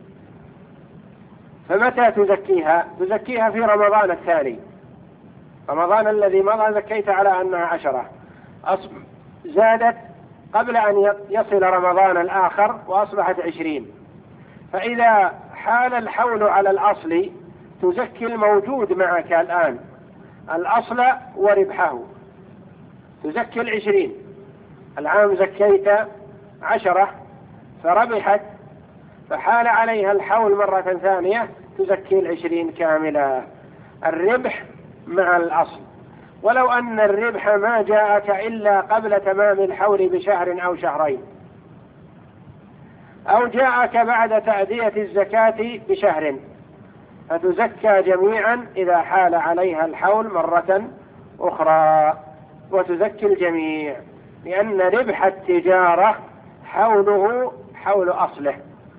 فمتى تزكيها؟ تزكيها في رمضان الثاني. رمضان الذي مضى زكيت على أنها 10، زادت قبل أن يصل رمضان الآخر وأصبحت 20. فإذا حال الحول على الأصل تزكي الموجود معك الآن، الأصل وربحه، تزكي 20. العام زكيت 10 فربحت، فحال عليها الحول مرة ثانية تزكي 20 كاملة، الربح مع الأصل. ولو أن الربح ما جاءك إلا قبل تمام الحول بشهر أو شهرين، أو جاءك بعد تأدية الزكاة بشهر، فتزكى جميعا إذا حال عليها الحول مرة أخرى، وتزكي الجميع، لأن ربح التجارة حوله حول أصله.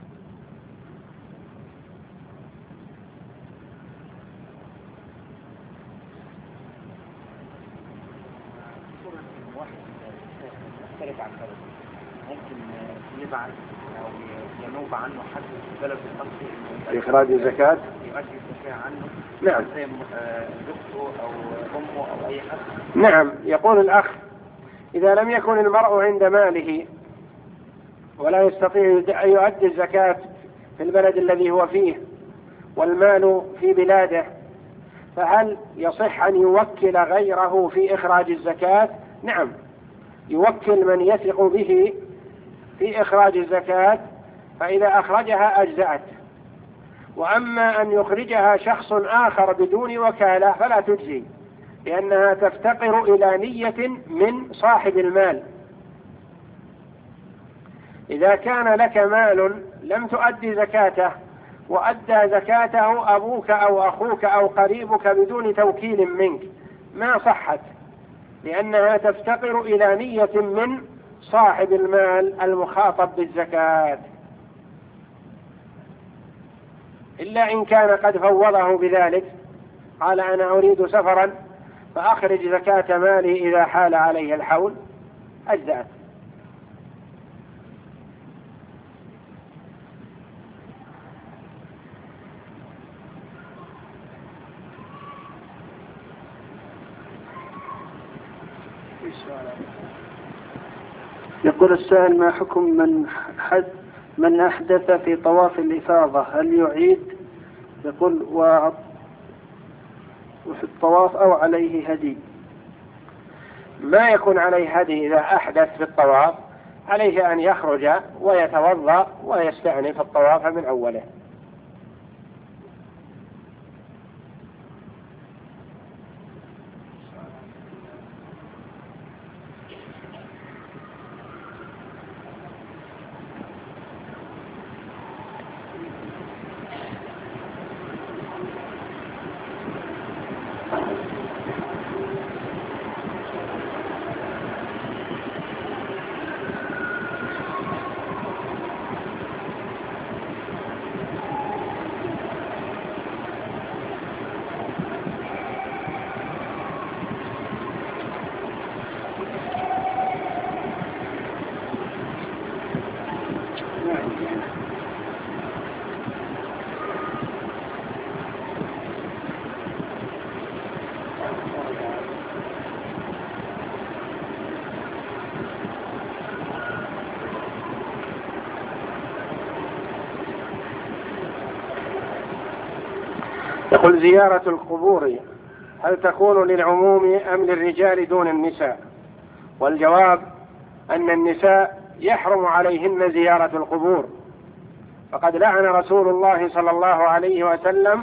ممكن يبعث أو ينوب عنه حد في بلد الأصل إخراج الزكاة، يؤدي الزكاة عنه، نعم، زي زوجته أو أمه أو أي أخ. نعم. يقول الأخ إذا لم يكن المرء عند ماله ولا يستطيع أن يؤدي الزكاة في البلد الذي هو فيه والمال في بلاده، فهل يصح أن يوكل غيره في إخراج الزكاة؟ نعم، يوكل من يثق به في إخراج الزكاة، فإذا أخرجها أجزأت. وأما أن يخرجها شخص آخر بدون وكالة فلا تجزي، لأنها تفتقر إلى نية من صاحب المال. إذا كان لك مال لم تؤدي زكاته وأدى زكاته أبوك أو أخوك أو قريبك بدون توكيل منك ما صحت، لأنها تفتقر إلى نية من صاحب المال المخاطب بالزكاة، إلا إن كان قد فوضه بذلك، قال أنا أريد سفرا فأخرج زكاة مالي إذا حال عليه الحول، أجزأت. يقول السائل: ما حكم من أحدث في طواف الإفاضة؟ هل يعيد؟ يقول: وفي الطواف أو عليه هدي؟ ما يكون عليه هدي إذا أحدث في الطواف، عليه أن يخرج ويتوضأ ويستأنف الطواف من أوله. يقول: زيارة القبور هل تكون للعموم أم للرجال دون النساء؟ والجواب أن النساء يحرم عليهن زيارة القبور، فقد لعن رسول الله صلى الله عليه وسلم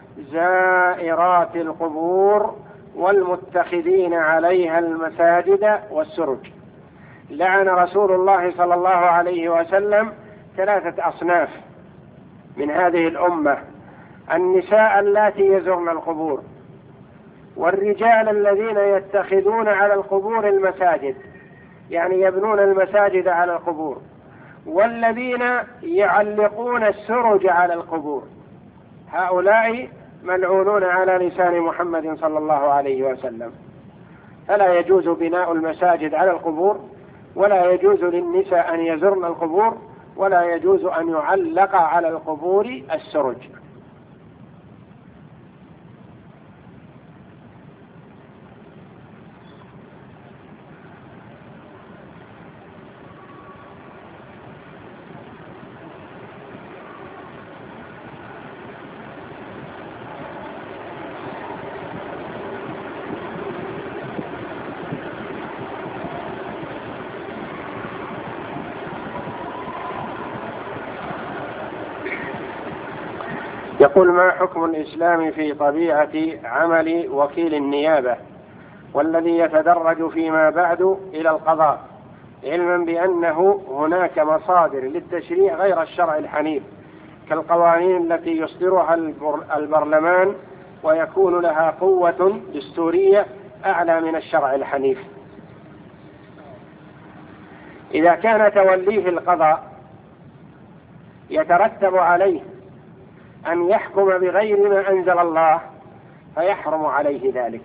زائرات القبور والمتخذين عليها المساجد والسرج. لعن رسول الله صلى الله عليه وسلم 3 أصناف من هذه الأمة: النساء اللاتي يزرن القبور، والرجال الذين يتخذون على القبور المساجد، يعني يبنون المساجد على القبور، والذين يعلقون السرج على القبور. هؤلاء ملعونون على لسان محمد صلى الله عليه وسلم. فلا يجوز بناء المساجد على القبور، ولا يجوز للنساء أن يزرن القبور، ولا يجوز أن يعلق على القبور السرج. يقول: ما حكم الإسلام في طبيعة عمل وكيل النيابة والذي يتدرج فيما بعد إلى القضاء، علما بأنه هناك مصادر للتشريع غير الشرع الحنيف كالقوانين التي يصدرها البرلمان ويكون لها قوة دستورية أعلى من الشرع الحنيف؟ إذا كان توليه القضاء يترتب عليه أن يحكم بغير ما أنزل الله فيحرم عليه ذلك.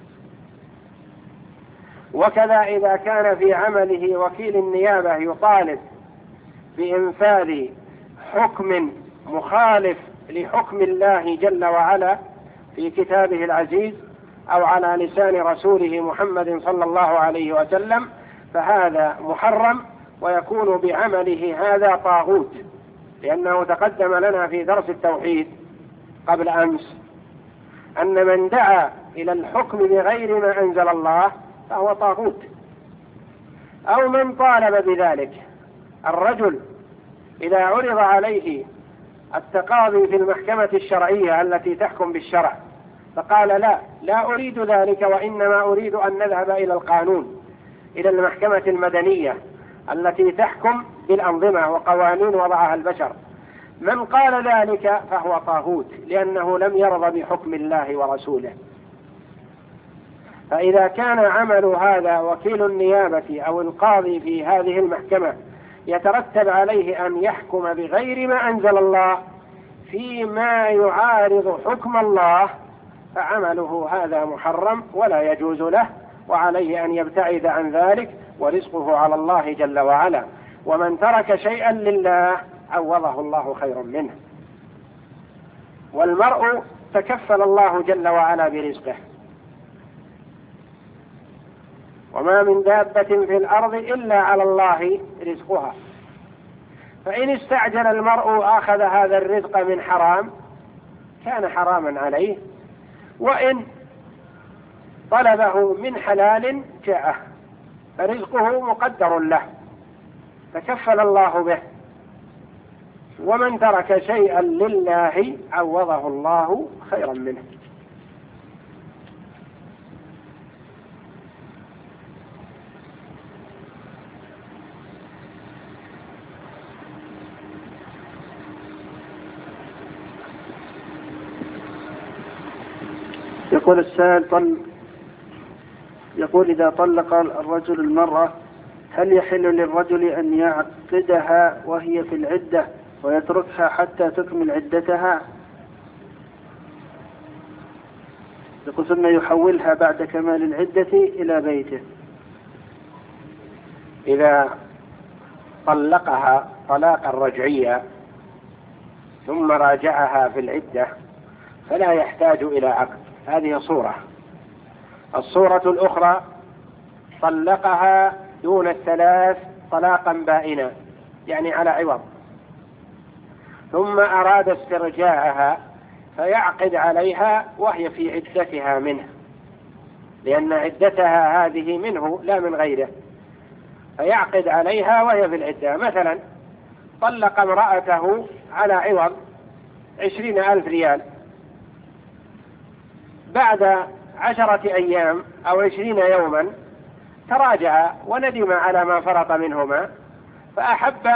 وكذا إذا كان في عمله وكيل النيابة يطالب بإنفاذ حكم مخالف لحكم الله جل وعلا في كتابه العزيز أو على لسان رسوله محمد صلى الله عليه وسلم، فهذا محرم ويكون بعمله هذا طاغوت، لأنه تقدم لنا في درس التوحيد قبل أمس أن من دعا إلى الحكم بغير ما أنزل الله فهو طاغوت. أو من طالب بذلك، الرجل إذا عرض عليه التقاضي في المحكمة الشرعية التي تحكم بالشرع فقال: لا أريد ذلك، وإنما أريد أن نذهب إلى القانون، إلى المحكمة المدنية التي تحكم بالأنظمة وقوانين وضعها البشر، من قال ذلك فهو طاغوت، لأنه لم يرضى بحكم الله ورسوله. فإذا كان عمل هذا وكيل النيابة أو القاضي في هذه المحكمة يترتب عليه أن يحكم بغير ما أنزل الله فيما يعارض حكم الله، فعمله هذا محرم ولا يجوز له، وعليه أن يبتعد عن ذلك، ورزقه على الله جل وعلا. ومن ترك شيئا لله عوضه الله خير منه، والمرء تكفل الله جل وعلا برزقه، وما من دابة في الأرض إلا على الله رزقها. فإن استعجل المرء أخذ هذا الرزق من حرام كان حراما عليه، وإن طلبه من حلال جاءه، فرزقه مقدر له تكفل الله به. ومن ترك شيئا لله عوضه الله خيرا منه. يقول السائل يقول إذا طلق الرجل المرأة هل يحل للرجل أن يعقدها وهي في العدة ويتركها حتى تكمل عدتها؟ يقول ثم يحولها بعد كمال العدة إلى بيته. إذا طلقها طلاقا رجعيا ثم راجعها في العدة فلا يحتاج إلى عقد. هذه صورة. الصورة الأخرى طلقها دون الثلاث طلاقا بائنا، يعني على عوض، ثم أراد استرجاعها فيعقد عليها وهي في عدتها منه، لأن عدتها هذه منه لا من غيره، فيعقد عليها وهي في العدة. مثلا طلق امرأته على عوض 20,000 ريال، بعد 10 أيام أو 20 يوما تراجع وندم على ما فرط منهما، فأحب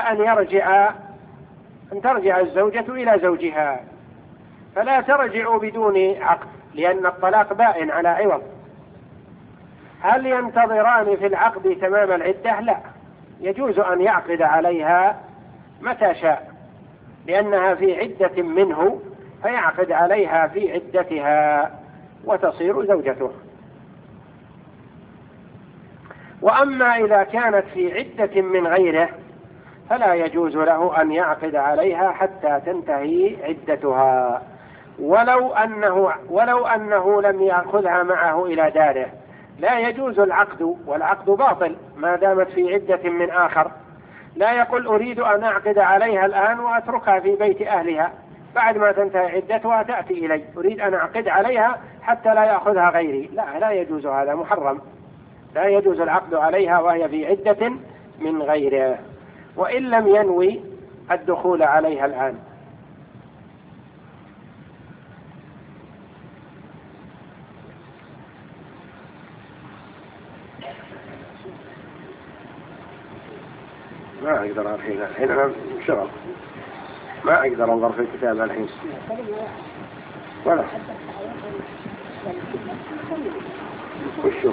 أن ترجع الزوجة إلى زوجها، فلا ترجع بدون عقد لأن الطلاق بائن على عوض. هل ينتظران في العقد تمام العدة؟ لا، يجوز أن يعقد عليها متى شاء لأنها في عدة منه، فيعقد عليها في عدتها وتصير زوجته. وأما إذا كانت في عدة من غيره فلا يجوز له أن يعقد عليها حتى تنتهي عدتها، ولو أنه لم يأخذها معه إلى داره لا يجوز العقد، والعقد باطل ما دامت في عدة من آخر. لا يقول أريد أن أعقد عليها الآن وأتركها في بيت أهلها، بعد ما تنتهي عدتها تأتي إلي أريد أن أعقد عليها حتى لا يأخذها غيري. لا يجوز، هذا محرم. لا يجوز العقد عليها وهي في عدة من غيره، وإن لم ينوي الدخول عليها الآن. ما أقدر الحين أنا شغل، ما أقدر أنظر في الكتاب الحين ولا وشو.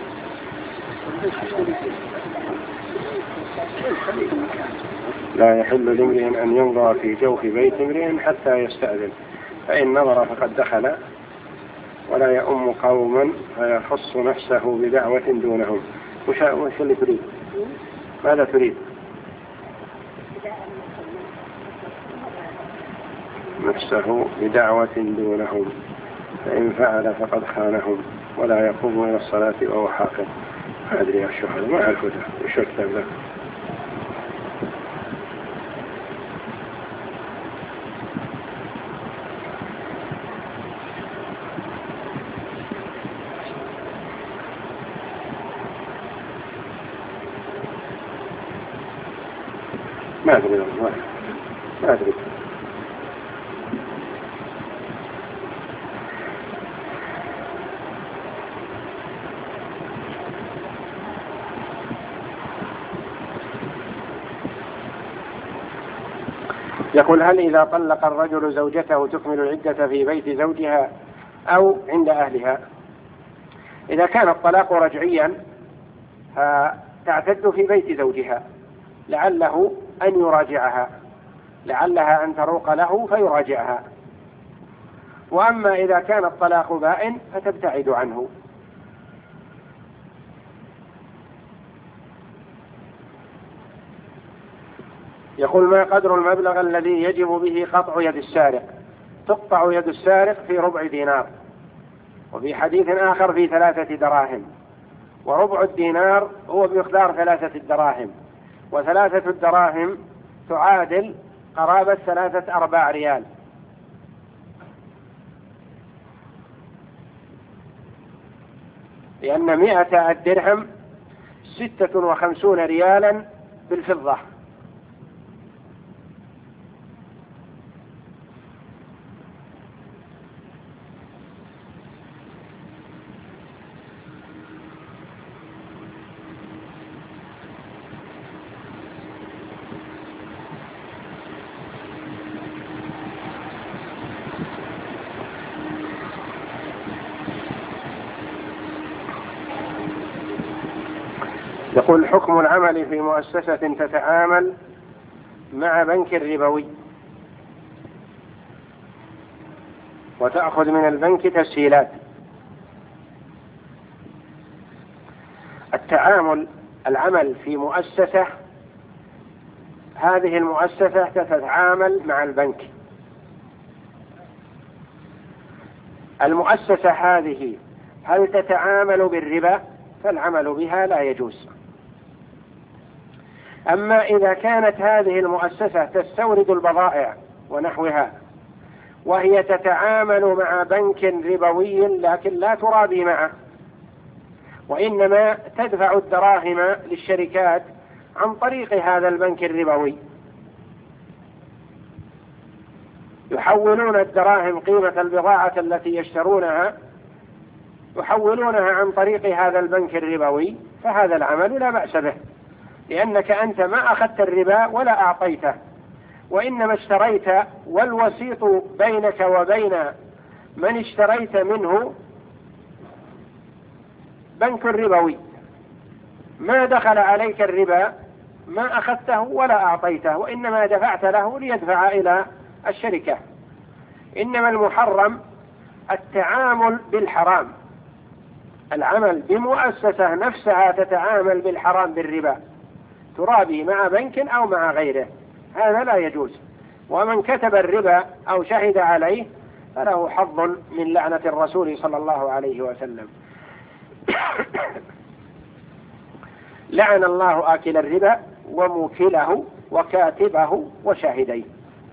لا يحل لامرئ أن ينظر في جوف بيت امرئ حتى يستأذن، فإن نظر فقد دخل، ولا يؤم قوما فيخص نفسه بدعوة دونهم. وش اللي تريد؟ ماذا تريد؟ نفسه بدعوة دونهم، فإن فعل فقد خانهم ولا يقوم إلى الصلاة وهو حاقد. ما أدري يا الشهر، ما أعرف وش أكتب له. ما أدري ما أدري. يقول هل إذا طلق الرجل زوجته تكمل العدة في بيت زوجها أو عند أهلها؟ إذا كان الطلاق رجعيا فتعتد في بيت زوجها، لعله أن يراجعها، لعلها أن تروق له فيراجعها. وأما إذا كان الطلاق بائن فتبتعد عنه. يقول ما قدر المبلغ الذي يجب به قطع يد السارق؟ تقطع يد السارق في 4 دينار، وفي حديث آخر في 3 دراهم. وربع الدينار هو بمقدار 3 دراهم، و3 دراهم تعادل قرابة 3/4 ريال. لأن 100 الدرهم 56 ريالا بالفضة. يقول: حكم العمل في مؤسسة تتعامل مع بنك ربوي وتأخذ من البنك تسهيلات. العمل في مؤسسة، هذه المؤسسة تتعامل مع البنك. المؤسسة هذه هل تتعامل بالربا؟ فالعمل بها لا يجوز. أما إذا كانت هذه المؤسسة تستورد البضائع ونحوها وهي تتعامل مع بنك ربوي لكن لا ترابي معه، وإنما تدفع الدراهم للشركات عن طريق هذا البنك الربوي، يحولون الدراهم قيمة البضاعة التي يشترونها يحولونها عن طريق هذا البنك الربوي، فهذا العمل لا بأس به، لأنك أنت ما أخذت الربا ولا أعطيته، وإنما اشتريت، والوسيط بينك وبين من اشتريت منه بنك ربوي، ما دخل عليك الربا، ما أخذته ولا أعطيته، وإنما دفعت له ليدفع إلى الشركة. إنما المحرم التعامل بالحرام، العمل بمؤسسة نفسها تتعامل بالحرام بالربا، ترابي مع بنك أو مع غيره، هذا لا يجوز. ومن كتب الربا أو شهد عليه فله حظ من لعنة الرسول صلى الله عليه وسلم. لعن الله آكل الربا وموكله وكاتبه وشاهديه.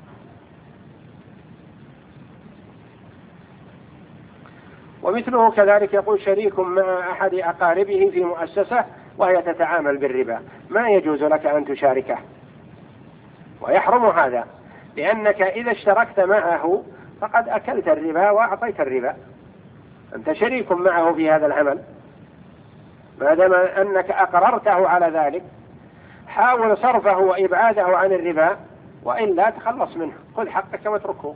ومثله كذلك يقول: شريك مع أحد أقاربه في مؤسسة وهي تتعامل بالربا، ما يجوز لك أن تشاركه، ويحرم هذا، لأنك إذا اشتركت معه فقد أكلت الربا وأعطيت الربا، أنت شريك معه في هذا العمل، ما دام أنك أقررته على ذلك حاول صرفه وإبعاده عن الربا، وإلا تخلص منه، خذ حقك واتركه.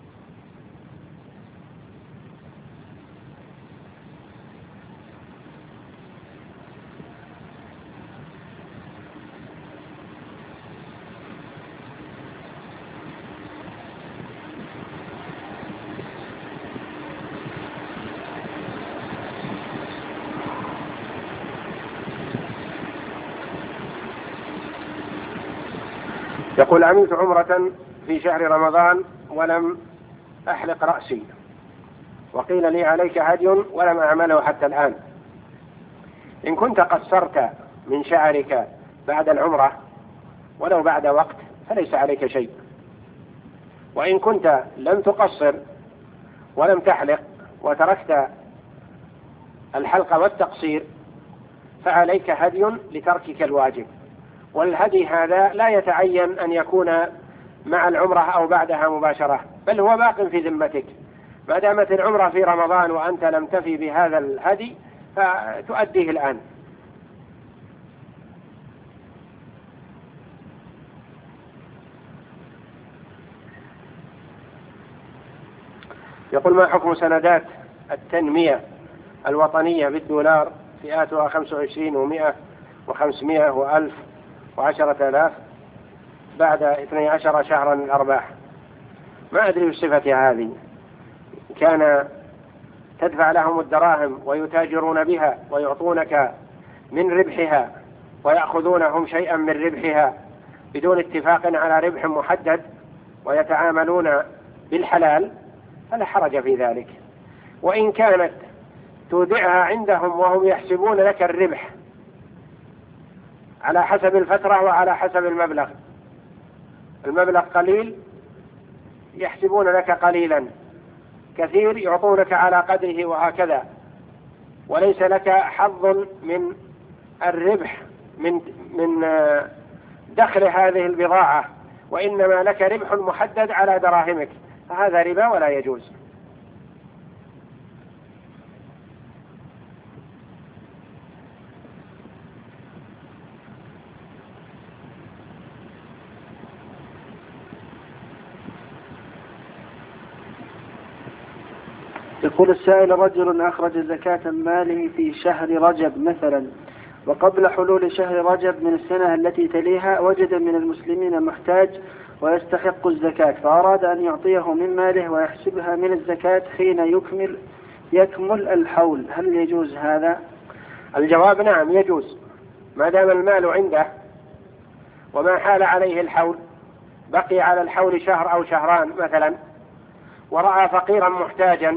يقول: عملت عمرة في شهر رمضان ولم أحلق رأسي، وقيل لي عليك هدي ولم أعمله حتى الآن. إن كنت قصرت من شعرك بعد العمرة ولو بعد وقت فليس عليك شيء، وإن كنت لم تقصر ولم تحلق وتركت الحلق والتقصير فعليك هدي لتركك الواجب، والهدي هذا لا يتعين أن يكون مع العمرة أو بعدها مباشرة، بل هو باق في ذمتك، ما دامت العمرة في رمضان وأنت لم تفي بهذا الهدي فتؤديه الآن. يقول: ما حكم سندات التنمية الوطنية بالدولار فئاتها 25 و100 و500 و1000 و10,000 بعد 12 شهرا الأرباح؟ ما أدري بصفتها هذه، كان تدفع لهم الدراهم ويتاجرون بها ويعطونك من ربحها ويأخذونهم شيئا من ربحها بدون اتفاق على ربح محدد ويتعاملون بالحلال، فلا حرج في ذلك. وإن كانت تودعها عندهم وهم يحسبون لك الربح على حسب الفترة وعلى حسب المبلغ. المبلغ قليل يحسبون لك قليلا، كثير يعطونك على قدره، وهكذا، وليس لك حظ من الربح من دخل هذه البضاعة، وإنما لك ربح محدد على دراهمك، فهذا ربا ولا يجوز. يقول السائل: رجل أخرج زكاة ماله في شهر رجب مثلا، وقبل حلول شهر رجب من السنة التي تليها وجد من المسلمين محتاج ويستحق الزكاة، فأراد أن يعطيه من ماله ويحسبها من الزكاة حين يكمل الحول، هل يجوز هذا؟ الجواب نعم يجوز، ما دام المال عنده وما حال عليه الحول، بقي على الحول شهر أو شهران مثلا، ورأى فقيرا محتاجا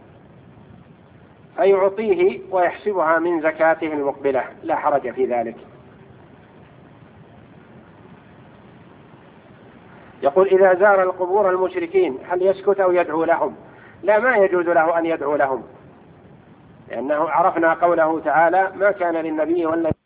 فيعطيه ويحسبها من زكاته المقبلة، لا حرج في ذلك. يقول: إذا زار القبور المشركين هل يسكت أو يدعو لهم؟ لا، ما يجوز له أن يدعو لهم، لأنه عرفنا قوله تعالى: ما كان للنبي والذين